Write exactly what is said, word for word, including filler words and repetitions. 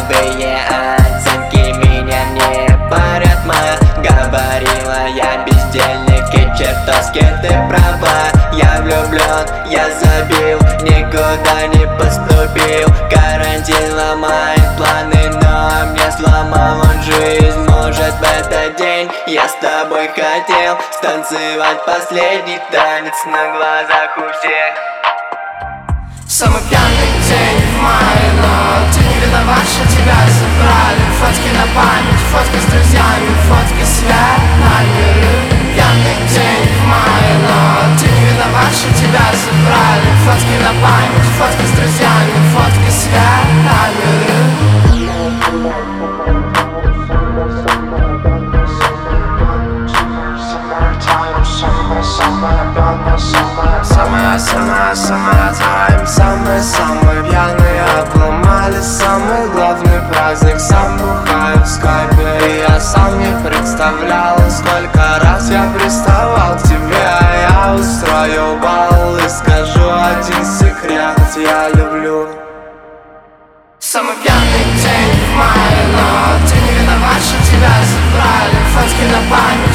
Слабые оценки меня не парят, ма. Говорила я бездельник и чертовски ты права. Я влюблен, я забил, никуда не поступил. Карантин ломает планы, но мне сломал он жизнь. Может, в этот день я с тобой хотел станцевать последний танец на глазах у всех. Самый пьяный день в мае, но ты не виноват, что тебя забрали. Фотки на память, фотки с друзьями, фотки с вянами. Пьяный день в мае, но ты не виноват, что тебя забрали. Фотки на память, фотки с друзьями, фотки с вянами. Самая-самая-самая тайм, самые-самые пьяные обломали самый главный праздник. Сам бухаю в скайпе, и я сам не представлял, сколько раз я приставал к тебе. А я устрою бал и скажу один секрет: я люблю. Самый пьяный день в мае, но ты не виноват, что тебя забрали. Фотки на память,